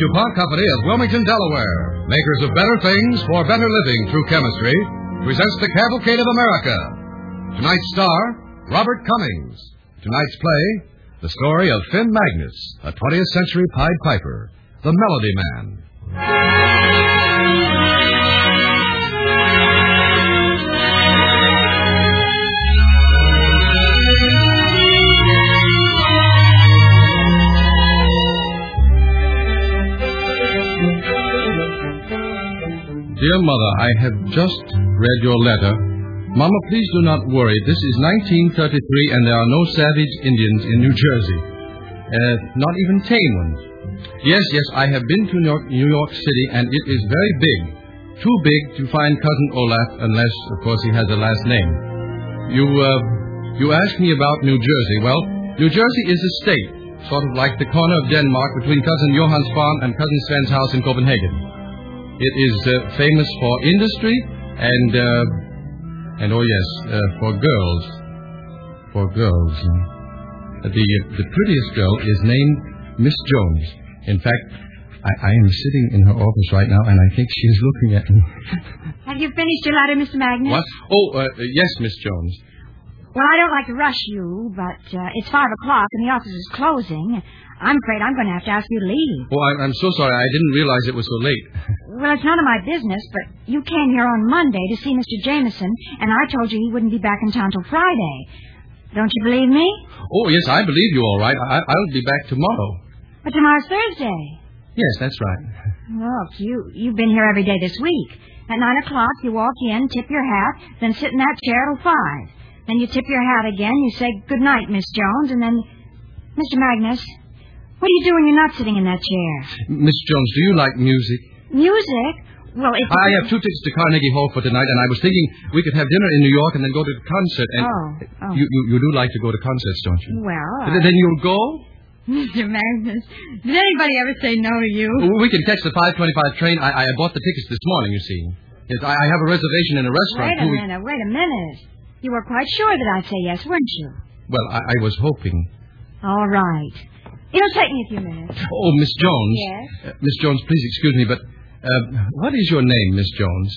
DuPont Company of Wilmington, Delaware, makers of better things for better living through chemistry, presents The Cavalcade of America. Tonight's star, Robert Cummings. Tonight's play, the story of Finn Magnus, a 20th century Pied Piper, the Melody Man. Dear Mother, I have just read your letter. Mama, please do not worry. This is 1933 and there are no savage Indians in New Jersey. Not even tame ones. Yes, I have been to New York City and it is very big. Too big to find Cousin Olaf unless, of course, he has a last name. You asked me about New Jersey. Well, New Jersey is a state, sort of like the corner of Denmark between Cousin Johan's farm and Cousin Sven's house in Copenhagen. It is famous for industry and oh yes, for girls. For girls. The prettiest girl is named Miss Jones. In fact, I am sitting in her office right now, and I think she is looking at me. Have you finished your letter, Mr. Magnus? What? Oh, yes, Miss Jones. Well, I don't like to rush you, but it's 5 o'clock and the office is closing. I'm afraid I'm going to have to ask you to leave. Oh, I'm so sorry. I didn't realize it was so late. Well, it's none of my business, but you came here on Monday to see Mr. Jameson, and I told you he wouldn't be back in town till Friday. Don't you believe me? Oh, yes, I believe you all right. I'll be back tomorrow. But tomorrow's Thursday. Yes, that's right. Look, you've been here every day this week. At 9 o'clock, you walk in, tip your hat, then sit in that chair till 5. Then you tip your hat again, you say, "Good night, Miss Jones," and then... Mr. Magnus, what do you do when you're not sitting in that chair? Miss Jones, do you like music? Music? Well, if... I have 2 tickets to Carnegie Hall for tonight, and I was thinking we could have dinner in New York and then go to the concert. And Oh. You do like to go to concerts, don't you? Well, Then you'll go? Mr. Magnus, did anybody ever say no to you? We can catch the 5:25 train. I bought the tickets this morning, you see. Yes, I have a reservation in a restaurant. Wait a minute. You were quite sure that I'd say yes, weren't you? Well, I was hoping. All right. It'll take me a few minutes. Oh, Miss Jones. Yes? Miss Jones, please excuse me, but what is your name, Miss Jones?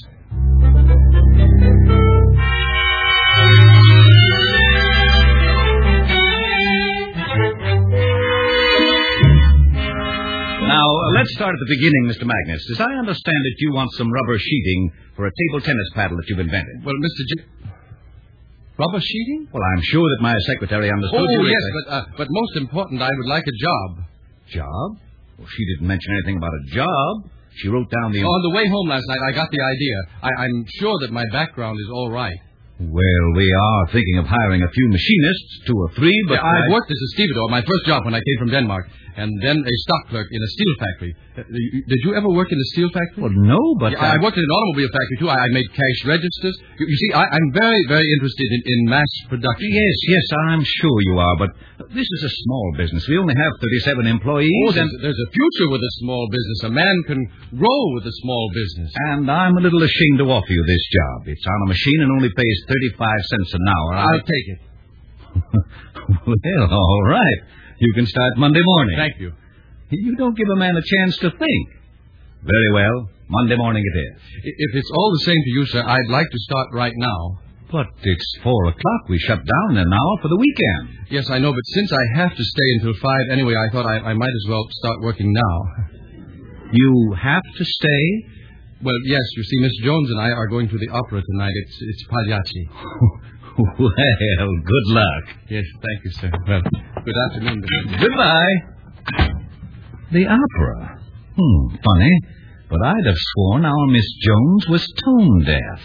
Now, let's start at the beginning, Mr. Magnus. As I understand it, you want some rubber sheeting for a table tennis paddle that you've invented. Well, rubber sheeting? Well, I'm sure that my secretary understood you. Oh, yes, but most important, I would like a job. Job? Well, she didn't mention anything about a job. She wrote down the... On the way home last night, I got the idea. I'm sure that my background is all right. Well, we are thinking of hiring a few machinists, 2 or 3, but... Yeah, I worked as a stevedore, my first job when I came from Denmark, and then a stock clerk in a steel factory. Did you ever work in a steel factory? Well, no, but... Yeah, I worked in an automobile factory, too. I made cash registers. You see, I'm very, very interested in mass production. Yes, I'm sure you are, but this is a small business. We only have 37 employees. Oh, there's a future with a small business. A man can grow with a small business. And I'm a little ashamed to offer you this job. It's on a machine and only pays 35 cents an hour. I'll take it. Well, all right. You can start Monday morning. Thank you. You don't give a man a chance to think. Very well. Monday morning it is. If it's all the same to you, sir, I'd like to start right now. But it's 4 o'clock. We shut down an hour for the weekend. Yes, I know, but since I have to stay until 5 anyway, I thought I might as well start working now. You have to stay? Well, yes, you see, Miss Jones and I are going to the opera tonight. It's Pagliacci. Well, good luck. Yes, thank you, sir. Well, good afternoon. Goodbye. The opera. Funny, but I'd have sworn our Miss Jones was tone deaf.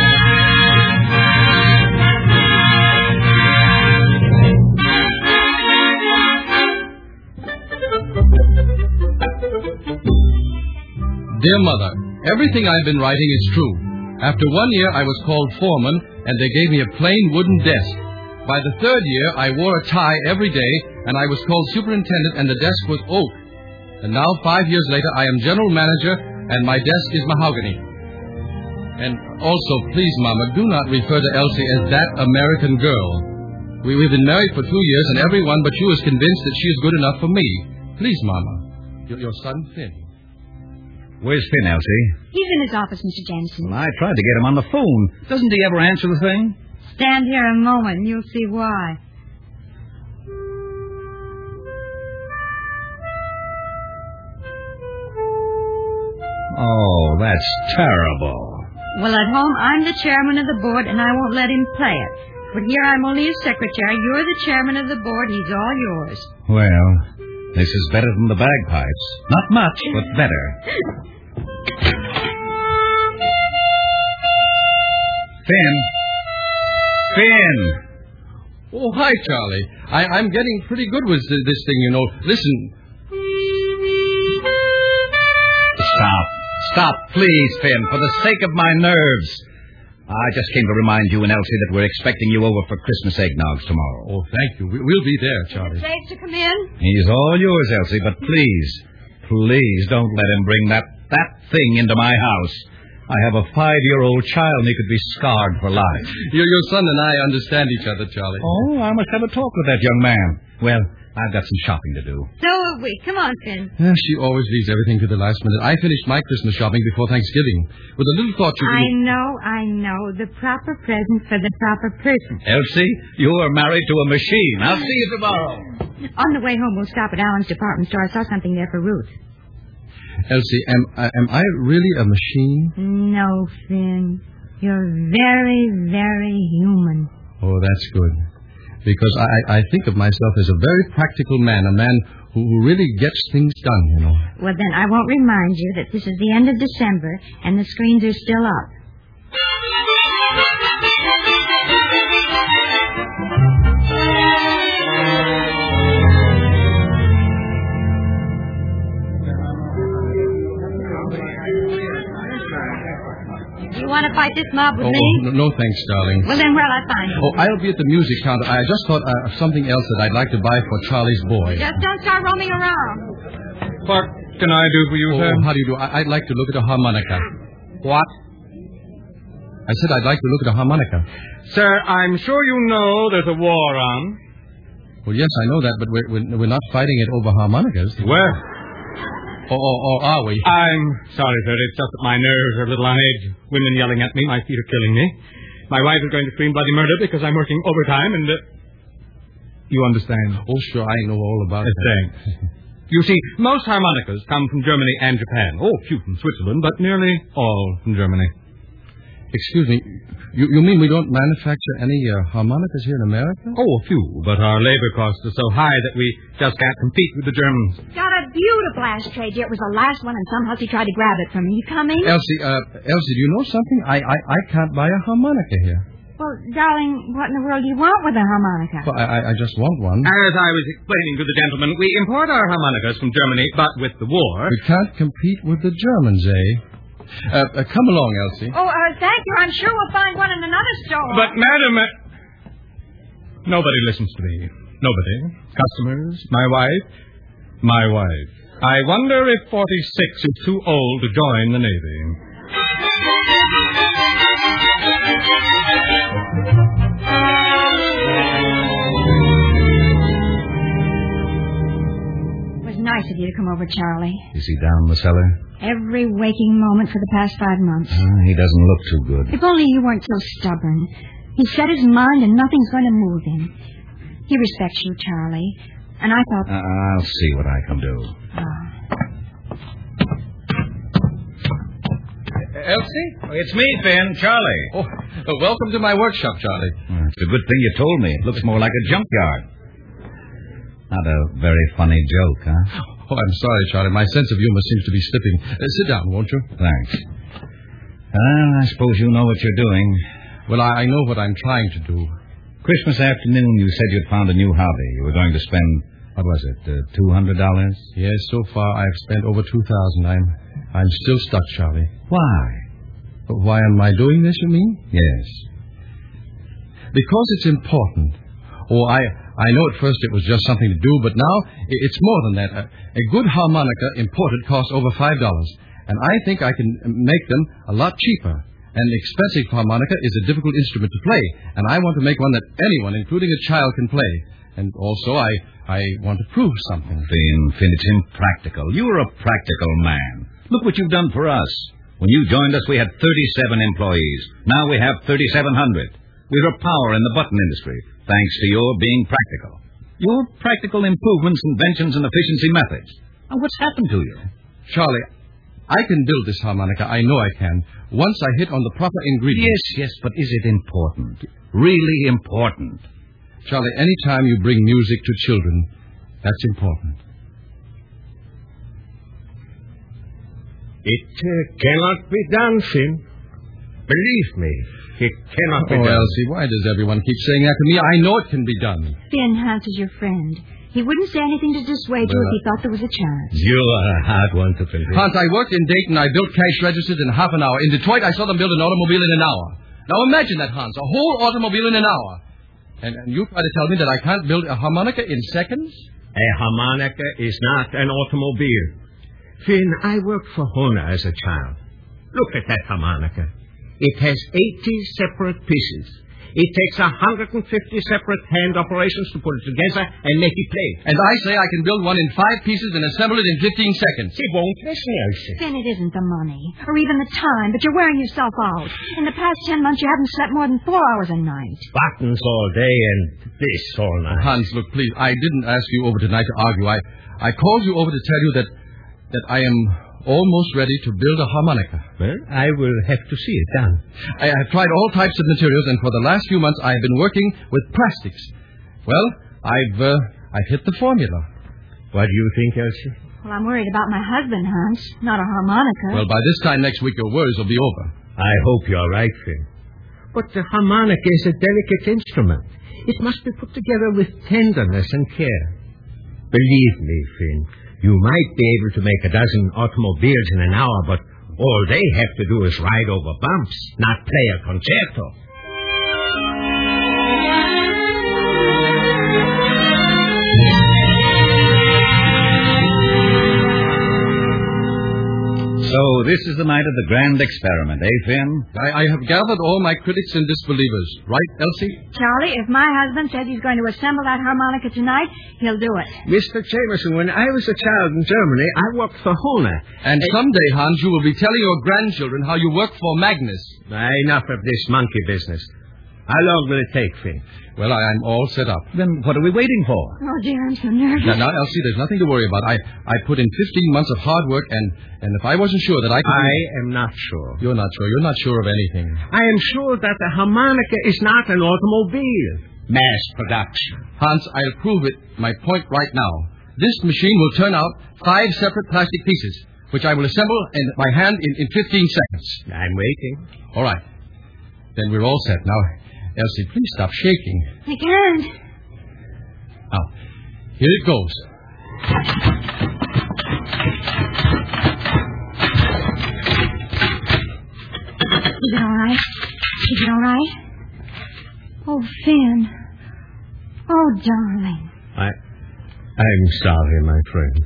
Dear Mother, everything I've been writing is true. After 1 year, I was called foreman, and they gave me a plain wooden desk. By the 3rd year, I wore a tie every day, and I was called superintendent, and the desk was oak. And now, 5 years later, I am general manager, and my desk is mahogany. And also, please, Mama, do not refer to Elsie as that American girl. We've been married for 2 years, and everyone but you is convinced that she is good enough for me. Please, Mama. Your son, Finn. Where's Finn, Elsie? He's in his office, Mr. Jameson. Well, I tried to get him on the phone. Doesn't he ever answer the thing? Stand here a moment and you'll see why. Oh, that's terrible. Well, at home, I'm the chairman of the board, and I won't let him play it. But here I'm only his secretary. You're the chairman of the board. He's all yours. Well, this is better than the bagpipes. Not much, but better. Finn! Oh, hi, Charlie. I'm getting pretty good with this thing, you know. Listen. Stop, please, Finn, for the sake of my nerves. I just came to remind you and Elsie that we're expecting you over for Christmas eggnogs tomorrow. Oh, thank you. We'll be there, Charlie. Is it safe to come in? He's all yours, Elsie, but please don't let him bring that thing into my house. I have a 5-year-old child and he could be scarred for life. Your son and I understand each other, Charlie. Oh, I must have a talk with that young man. Well, I've got some shopping to do. So have we. Come on, Finn. She always leaves everything to the last minute. I finished my Christmas shopping before Thanksgiving. With a little thought you could... I know. The proper present for the proper person. Elsie, you are married to a machine. I'll see you tomorrow. On the way home, we'll stop at Alan's department store. I saw something there for Ruth. Elsie, am I really a machine? No, Finn. You're very, very human. Oh, that's good. Because I think of myself as a very practical man, a man who really gets things done, you know. Well, then I won't remind you that this is the end of December and the screens are still up. You want to fight this mob with me? No, thanks, darling. Well, then where'll I find you? Oh, I'll be at the music counter. I just thought of something else that I'd like to buy for Charlie's boy. Just don't start roaming around. What can I do for you, sir? How do you do? I'd like to look at a harmonica. What? I said I'd like to look at a harmonica. Sir, I'm sure you know there's a war on. Well, yes, I know that, but we're not fighting it over harmonicas. Well... Or are we? I'm sorry, sir. It's just that my nerves are a little on edge. Women yelling at me. My feet are killing me. My wife is going to scream bloody murder because I'm working overtime and... You understand? Oh, sure. I know all about it. Thanks. You see, most harmonicas come from Germany and Japan. Oh, a few from Switzerland, but nearly all from Germany. Excuse me. You mean we don't manufacture any harmonicas here in America? Oh, a few, but our labor costs are so high that we just can't compete with the Germans. Got a beautiful ashtray, dear. It was the last one, and some hussy tried to grab it from me. You coming? Elsie, do you know something? I can't buy a harmonica here. Well, darling, what in the world do you want with a harmonica? Well, I just want one. As I was explaining to the gentleman, we import our harmonicas from Germany, but with the war... We can't compete with the Germans, eh? Come along, Elsie. Oh, thank you. I'm sure we'll find one in another store. But, madam... Nobody listens to me. Nobody. Customers, my wife. I wonder if 46 is too old to join the Navy. It was nice of you to come over, Charlie. Is he down in the cellar? Every waking moment for the past 5 months. He doesn't look too good. If only you weren't so stubborn. He set his mind and nothing's going to move him. He respects you, Charlie. And I thought... I'll see what I can do. Elsie? It's me, Finn, Charlie. Oh, welcome to my workshop, Charlie. It's a good thing you told me. It looks more like a junkyard. Not a very funny joke, huh? Oh, I'm sorry, Charlie. My sense of humor seems to be slipping. Sit down, won't you? Thanks. Well, I suppose you know what you're doing. Well, I know what I'm trying to do. Christmas afternoon, you said you'd found a new hobby. You were going to spend, what was it, $200? Yes, so far I've spent over $2,000. I'm still stuck, Charlie. Why? Why am I doing this, you mean? Yes. Because it's important. Oh, I know at first it was just something to do, but now it's more than that. A good harmonica imported costs over $5, and I think I can make them a lot cheaper. An expensive harmonica is a difficult instrument to play, and I want to make one that anyone, including a child, can play. And also, I want to prove something. Finn, it's impractical. You're a practical man. Look what you've done for us. When you joined us, we had 37 employees. Now we have 3,700. We're a power in the button industry, thanks to your being practical. Your practical improvements, inventions, and efficiency methods. Now, what's happened to you? Charlie, I can build this harmonica. I know I can. Once I hit on the proper ingredients. Yes, but is it important? Really important? Charlie, any time you bring music to children, that's important. It cannot be done, Finn. Believe me, it cannot be done. Elsie, why does everyone keep saying that to me? I know it can be done. Finn, Hans is your friend. He wouldn't say anything to dissuade you if he thought there was a chance. You are a hard one to convince. Hans, I worked in Dayton. I built cash registers in half an hour. In Detroit, I saw them build an automobile in an hour. Now imagine that, Hans. A whole automobile in an hour. And you try to tell me that I can't build a harmonica in seconds? A harmonica is not an automobile. Finn, I worked for Hohner as a child. Look at that harmonica. It has 80 separate pieces. It takes 150 separate hand operations to put it together and make it play. And I say I can build one in 5 pieces and assemble it in 15 seconds. It won't listen, Elsie. Finn, it isn't the money, or even the time, but you're wearing yourself out. In the past 10 months, you haven't slept more than 4 hours a night. Buttons all day and this all night. Hans, look, please, I didn't ask you over tonight to argue. I called you over to tell you that I am almost ready to build a harmonica. Well, I will have to see it done. I have tried all types of materials, and for the last few months I have been working with plastics. Well, I've hit the formula. What do you think, Elsie? Well, I'm worried about my husband, Hans, not a harmonica. Well, by this time next week, your worries will be over. I hope you're right, Finn. But the harmonica is a delicate instrument. It must be put together with tenderness and care. Believe me, Finn, you might be able to make a dozen automobiles in an hour, but all they have to do is ride over bumps, not play a concerto. So this is the night of the grand experiment, eh, Finn? I have gathered all my critics and disbelievers. Right, Elsie? Charlie, if my husband says he's going to assemble that harmonica tonight, he'll do it. Mr. Jameson, when I was a child in Germany, I worked for Hohner. And someday, Hans, you will be telling your grandchildren how you worked for Magnus. Enough of this monkey business. How long will it take, Finn? Well, I'm all set up. Then what are we waiting for? Oh, dear, I'm so nervous. Now, Elsie, there's nothing to worry about. I put in 15 months of hard work, and if I wasn't sure that I could... I am not sure. You're not sure. You're not sure of anything. I am sure that the harmonica is not an automobile. Mass production. Hans, I'll prove it, my point right now. This machine will turn out 5 separate plastic pieces, which I will assemble by hand in 15 seconds. I'm waiting. All right. Then we're all set. Now, Elsie, please stop shaking. I can't. Now, here it goes. Is it all right? Is it all right? Oh, Finn. Oh, darling. I'm sorry, my friend.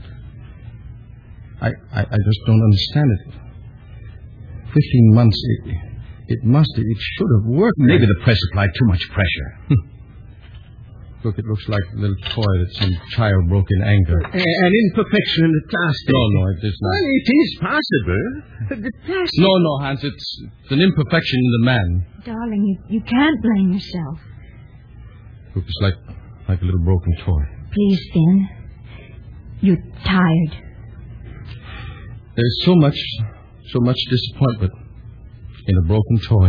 I just don't understand it. 15 months, it should have worked. Maybe the press applied too much pressure. Look, it looks like a little toy that some child broke in anger. An imperfection in the plastic. No, it is not. Well, it is possible. The plastic... No, Hans, it's an imperfection in the man. Darling, you can't blame yourself. Look, it's like a little broken toy. Please, Finn. You're tired. There's so much disappointment in a broken toy.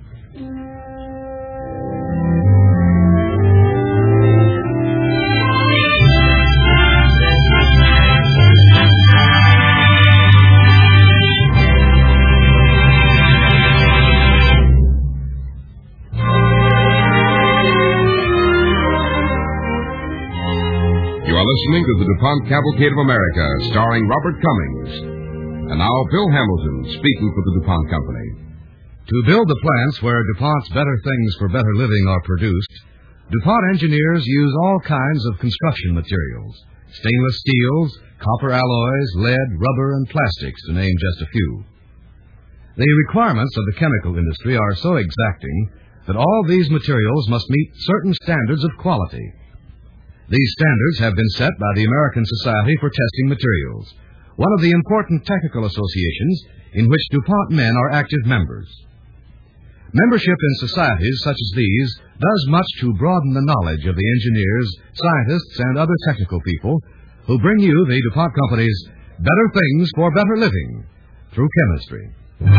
You are listening to the DuPont Cavalcade of America, starring Robert Cummings. And now, Bill Hamilton, speaking for the DuPont Company. To build the plants where DuPont's better things for better living are produced, DuPont engineers use all kinds of construction materials. Stainless steels, copper alloys, lead, rubber, and plastics, to name just a few. The requirements of the chemical industry are so exacting that all these materials must meet certain standards of quality. These standards have been set by the American Society for Testing Materials, one of the important technical associations in which DuPont men are active members. Membership in societies such as these does much to broaden the knowledge of the engineers, scientists, and other technical people who bring you the DuPont Company's Better Things for Better Living through chemistry.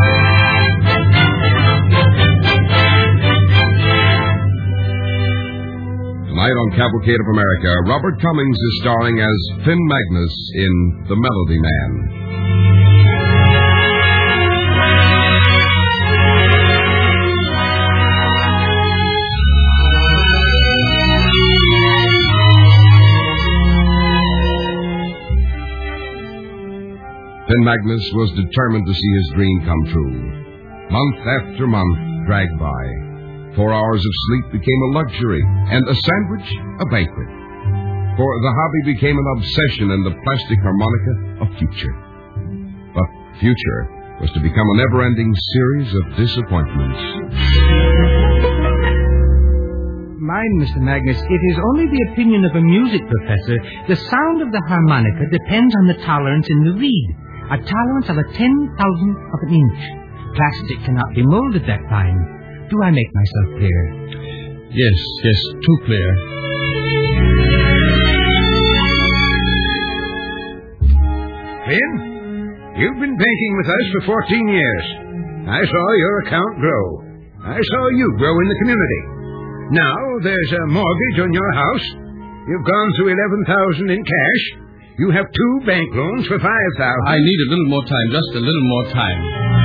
Tonight on Cavalcade of America, Robert Cummings is starring as Finn Magnus in The Melody Man. Finn Magnus was determined to see his dream come true. Month after month dragged by. 4 hours of sleep became a luxury, and a sandwich a banquet. For the hobby became an obsession, and the plastic harmonica a future. But future was to become a never-ending series of disappointments. Mind, Mr. Magnus, it is only the opinion of a music professor. The sound of the harmonica depends on the tolerance in the reed. A tolerance of a 10,000th of an inch. Plastic cannot be molded that fine. Do I make myself clear? Yes, too clear. Finn, you've been banking with us for 14 years. I saw your account grow. I saw you grow in the community. Now there's a mortgage on your house. You've gone through $11,000 in cash. You have 2 bank loans for $5,000. I need a little more time, just a little more time.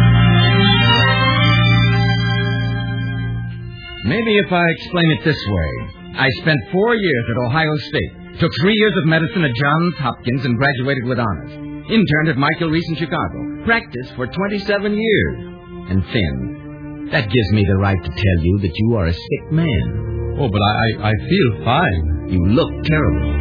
Maybe if I explain it this way. I spent 4 years at Ohio State, took 3 years of medicine at Johns Hopkins, and graduated with honors. Interned at Michael Reese in Chicago. Practiced for 27 years. And Finn, that gives me the right to tell you that you are a sick man. Oh, but I feel fine. You look terrible.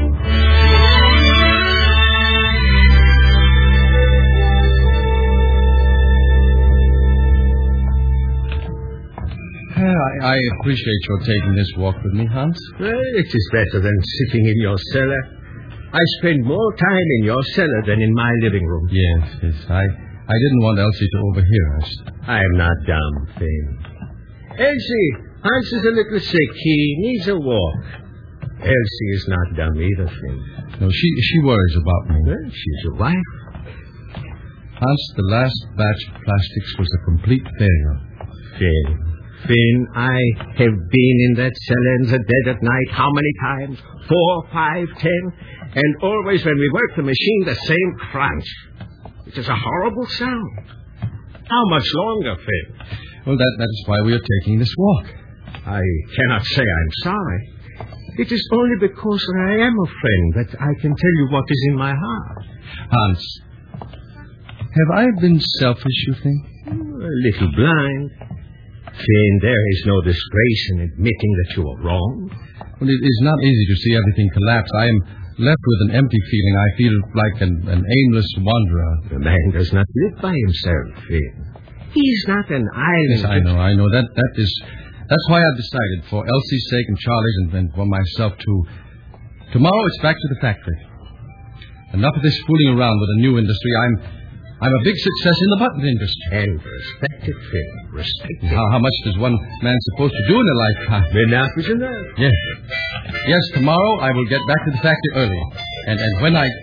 I appreciate your taking this walk with me, Hans. Well, it is better than sitting in your cellar. I spend more time in your cellar than in my living room. Yes. I didn't want Elsie to overhear us. I am not dumb, Finn. Elsie, Hans is a little sick. He needs a walk. Elsie is not dumb either, Finn. No, she worries about me. Well, she's your wife. Hans, the last batch of plastics was a complete failure. Finn, I have been in that cellar in the dead of night how many times? 4, 5, 10? And always when we work the machine, the same crunch. It is a horrible sound. How much longer, Finn? Well, that is why we are taking this walk. I cannot say I'm sorry. It is only because I am a friend that I can tell you what is in my heart. Hans, have I been selfish, you think? A little blind. Finn, there is no disgrace in admitting that you are wrong. Well, it is not easy to see everything collapse. I am left with an empty feeling. I feel like an aimless wanderer. The man does not live by himself, Finn. He is not an island. Yes, I know. That's why I've decided, for Elsie's sake and Charlie's and for myself too. Tomorrow it's back to the factory. Enough of this fooling around with a new industry. I'm a big success in the button industry. And respected, Finn. Respected. How much does one man supposed to do in a lifetime? Enough is enough. Yes, tomorrow I will get back to the factory early. And when I...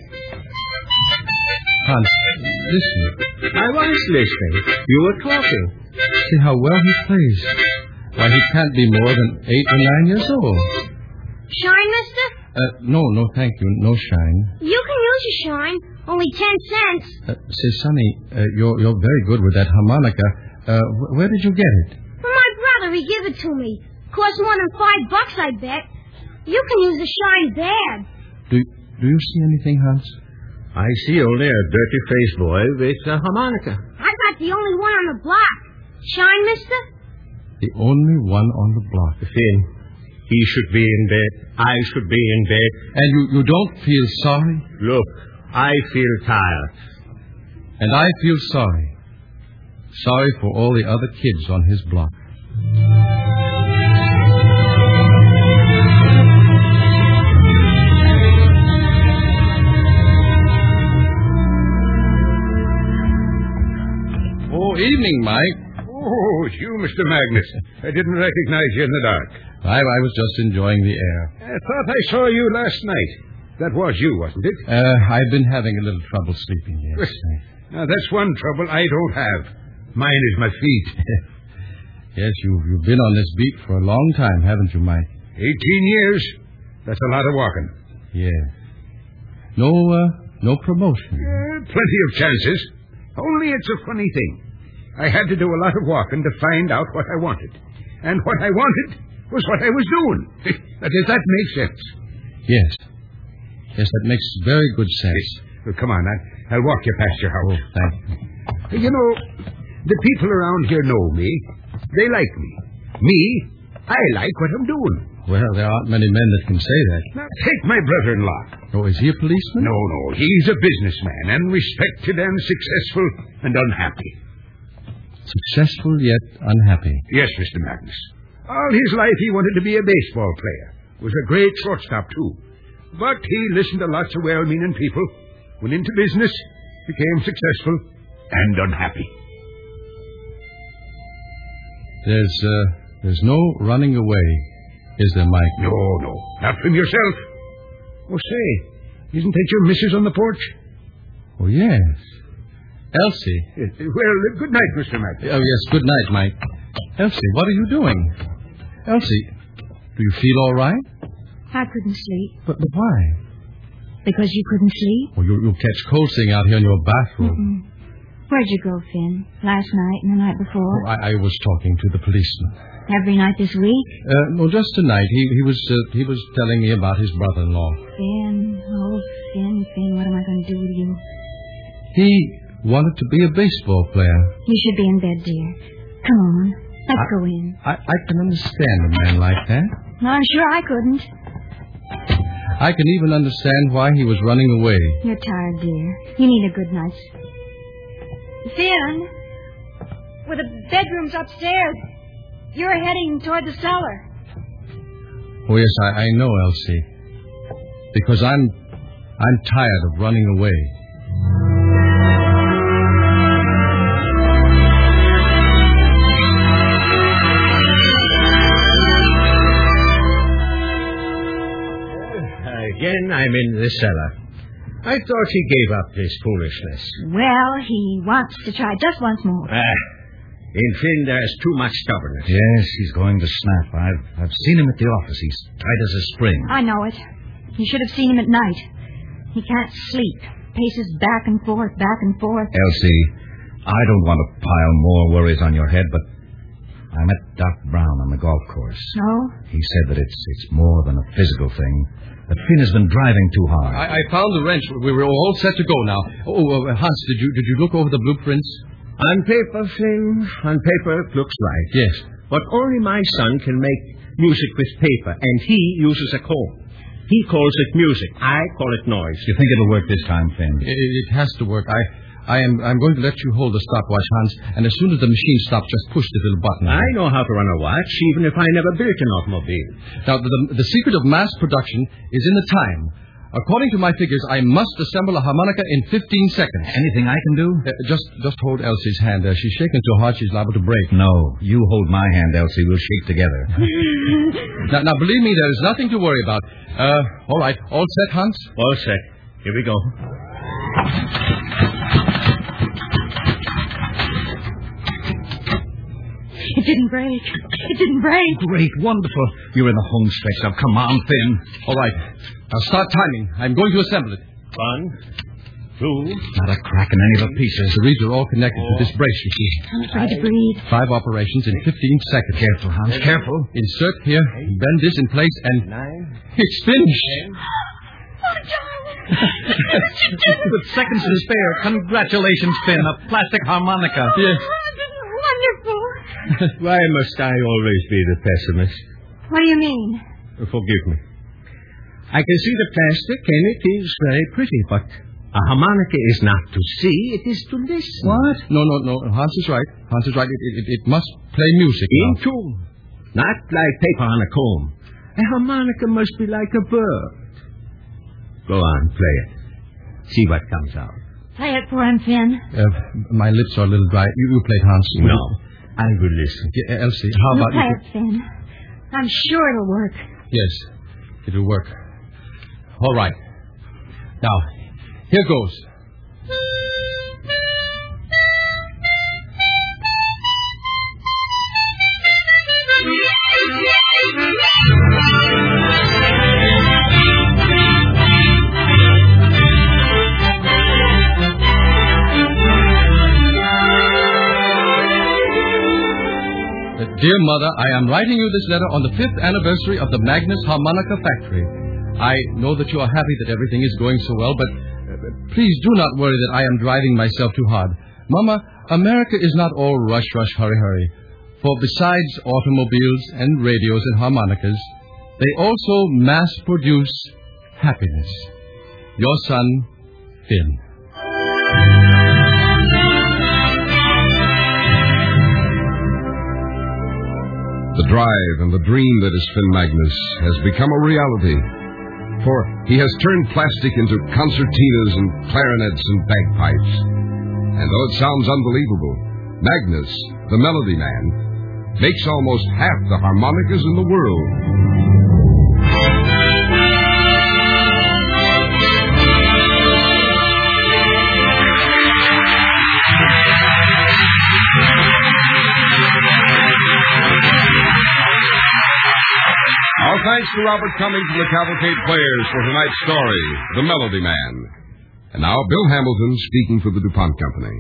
Hans, listen. I was listening. You were talking. See how well he plays. Why, he can't be more than 8 or 9 years old. Shine, mister? No, thank you. No shine. You can use your shine. Only 10 cents. Say, Sonny, you're very good with that harmonica. Where did you get it? From my brother. He gave it to me. Cost more than $5, I bet. You can use the shine bad. Do you see anything, Hans? I see only a dirty-faced boy with a harmonica. I'm not the only one on the block. Shine, mister? The only one on the block. Finn, he should be in bed. I should be in bed. And you don't feel sorry? Look, I feel tired. And I feel sorry. Sorry for all the other kids on his block. evening, Mike. Oh, it's you, Mr. Magnus. I didn't recognize you in the dark. I was just enjoying the air. I thought I saw you last night. That was you, wasn't it? I've been having a little trouble sleeping, yes. Now, that's one trouble I don't have. Mine is my feet. Yes, you've been on this beat for a long time, haven't you, Mike? 18 years. That's a lot of walking. Yes. No promotion. Plenty of chances. Only it's a funny thing. I had to do a lot of walking to find out what I wanted. And what I wanted was what I was doing. Does that make sense? Yes. Yes, that makes very good sense. Well, come on, I'll walk you past your house. Oh, thank you. You know, the people around here know me. They like me. Me, I like what I'm doing. Well, there aren't many men that can say that. Now, take my brother-in-law. Oh, is he a policeman? No. He's a businessman and respected and successful and unhappy. Successful yet unhappy. Yes, Mr. Magnus. All his life he wanted to be a baseball player. Was a great shortstop, too. But he listened to lots of well-meaning people, went into business, became successful and unhappy. There's no running away, is there, Mike? No. Not from yourself. Oh, say, isn't that your missus on the porch? Oh, yes. Elsie. Well, good night, Mr. Magnus. Oh, yes, good night, Mike. Elsie, what are you doing? Elsie, do you feel all right? I couldn't sleep. But why? Because you couldn't sleep? Well, you'll catch cold sitting out here in your bathroom. Mm-mm. Where'd you go, Finn? Last night and the night before? Oh, I was talking to the policeman. Every night this week? No, just tonight. He was telling me about his brother-in-law. Finn, oh, Finn, what am I going to do with you? He wanted to be a baseball player. You should be in bed, dear. Come on, let's go in. I can understand a man like that. No, I'm sure I couldn't. I can even understand why he was running away. You're tired, dear. You need a good night's sleep. Finn, with the bedroom's upstairs, you're heading toward the cellar. Oh, yes, I know, Elsie. Because I'm tired of running away. Again, I'm in the cellar. I thought he gave up this foolishness. Well, he wants to try just once more. In Finn, there's too much stubbornness. Yes, he's going to snap. I've seen him at the office. He's tight as a spring. I know it. You should have seen him at night. He can't sleep. Paces back and forth, back and forth. Elsie, I don't want to pile more worries on your head, but I met Doc Brown on the golf course. No? He said that it's more than a physical thing. That Finn has been driving too hard. I found the wrench. We were all set to go now. Hans, did you look over the blueprints? On paper, Finn, on paper it looks right. Yes. But only my son can make music with paper, and he uses a comb. He calls it music. I call it noise. You think it'll work this time, Finn? It has to work. I'm going to let you hold the stopwatch, Hans, and as soon as the machine stops, just push the little button. I know how to run a watch, even if I never built an automobile. Now, the secret of mass production is in the time. According to my figures, I must assemble a harmonica in 15 seconds. Anything I can do? Just hold Elsie's hand. She's shaking so hard she's liable to break. No, you hold my hand, Elsie. We'll shake together. Now, believe me, there's nothing to worry about. All right. All set, Hans? All set. Here we go. It didn't break. It didn't break. Great, wonderful. You're in the home stretch now. Come on, Finn. All right. Now start timing. I'm going to assemble it. 1, 2. Not a crack in any of the pieces. The reeds are all connected to this brace, you see. I'm afraid to breathe. 5 operations in 15 seconds. Careful, Hans. Careful. Insert here. Bend this in place and... 9. It's finished. Oh, darling. With seconds to spare. Congratulations, Finn. A plastic harmonica. Yes. Wonderful. Why must I always be the pessimist? What do you mean? Forgive me. I can see the plastic, and it is very pretty, but a harmonica is not to see, it is to listen. What? No. Hans is right. It must play music In now. tune. Not like paper on a comb. A harmonica must be like a bird. Go on, play it. See what comes out. Play it for him, Finn. My lips are a little dry. You play it, Hans. No, I will listen. Yeah, Elsie, how You about play you? it, Finn. I'm sure it'll work. Yes, it'll work. All right. Now, here goes. Dear Mother, I am writing you this letter on the 5th anniversary of the Magnus Harmonica Factory. I know that you are happy that everything is going so well, but please do not worry that I am driving myself too hard. Mama, America is not all rush, rush, hurry, hurry. For besides automobiles and radios and harmonicas, they also mass-produce happiness. Your son, Finn. The drive and the dream that is Finn Magnus has become a reality. For he has turned plastic into concertinas and clarinets and bagpipes. And though it sounds unbelievable, Magnus, the Melody Man, makes almost half the harmonicas in the world. Our thanks to Robert Cummings and the Cavalcade Players for tonight's story, The Melody Man. And now, Bill Hamilton speaking for the DuPont Company.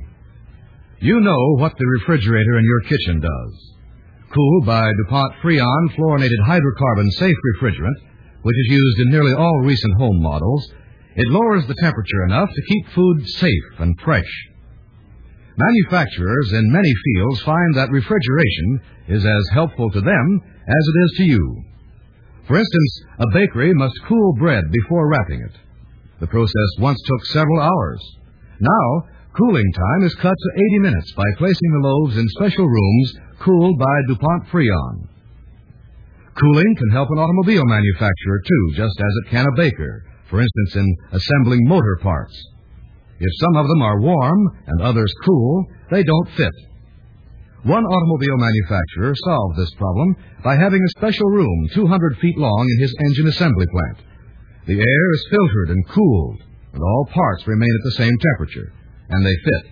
You know what the refrigerator in your kitchen does. Cooled by DuPont Freon fluorinated hydrocarbon safe refrigerant, which is used in nearly all recent home models, it lowers the temperature enough to keep food safe and fresh. Manufacturers in many fields find that refrigeration is as helpful to them as it is to you. For instance, a bakery must cool bread before wrapping it. The process once took several hours. Now, cooling time is cut to 80 minutes by placing the loaves in special rooms cooled by DuPont Freon. Cooling can help an automobile manufacturer, too, just as it can a baker, for instance, in assembling motor parts. If some of them are warm and others cool, they don't fit. One automobile manufacturer solved this problem by having a special room 200 feet long in his engine assembly plant. The air is filtered and cooled, and all parts remain at the same temperature, and they fit.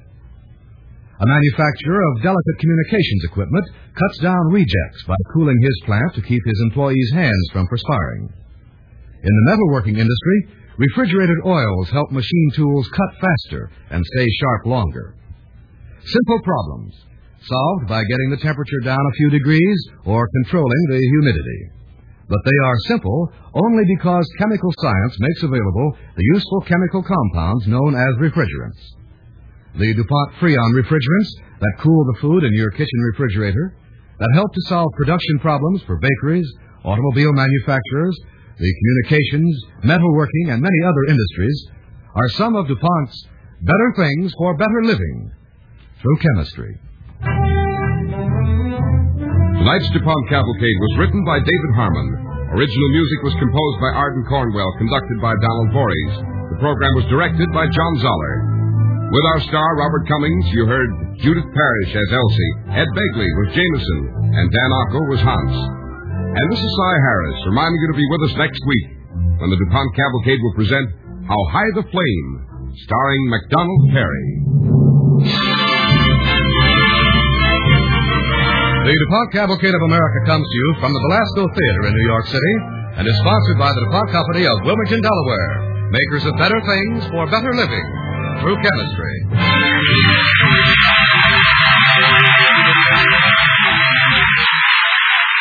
A manufacturer of delicate communications equipment cuts down rejects by cooling his plant to keep his employees' hands from perspiring. In the metalworking industry, refrigerated oils help machine tools cut faster and stay sharp longer. Simple problems, solved by getting the temperature down a few degrees or controlling the humidity. But they are simple only because chemical science makes available the useful chemical compounds known as refrigerants. The DuPont Freon refrigerants that cool the food in your kitchen refrigerator, that help to solve production problems for bakeries, automobile manufacturers, the communications, metalworking, and many other industries, are some of DuPont's better things for better living through chemistry. Tonight's DuPont Cavalcade was written by David Harmon. Original music was composed by Arden Cornwell, conducted by Donald Voorhees. The program was directed by John Zoller. With our star, Robert Cummings, you heard Judith Parrish as Elsie, Ed Begley was Jameson, and Dan Ocko was Hans. And this is Cy Harris, reminding you to be with us next week when the DuPont Cavalcade will present How High the Flame, starring MacDonald Perry. The DuPont Cavalcade of America comes to you from the Belasco Theater in New York City and is sponsored by the DuPont Company of Wilmington, Delaware, makers of better things for better living through chemistry.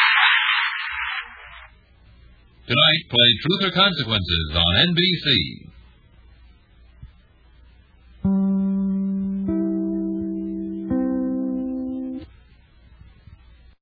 Tonight played Truth or Consequences on NBC.